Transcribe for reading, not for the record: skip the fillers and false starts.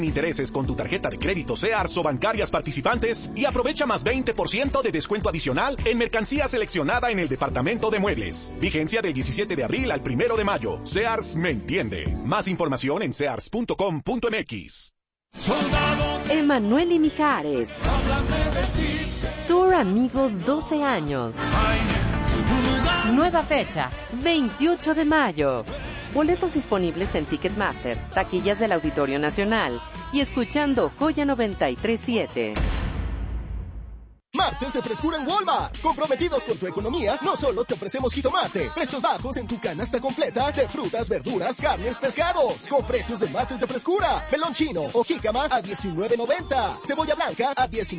intereses con tu tarjeta de crédito Sears o bancarias participantes y aprovecha más 20% de descuento adicional en mercancía seleccionada en el departamento de muebles. Vigencia del 17 de abril al 1 de mayo. Sears me entiende. Más información en sears.com.mx. Emanuel y Mijares. Tour Amigos 12 años. Nueva fecha, 28 de mayo. Boletos disponibles en Ticketmaster, taquillas del Auditorio Nacional y escuchando Joya 93.7. Martes de frescura en Walmart. Comprometidos con tu economía, no solo te ofrecemos jitomate, precios bajos en tu canasta completa de frutas, verduras, carnes, pescados, con precios de martes de frescura. Melón chino o jícama a $19.90. Cebolla blanca a $19.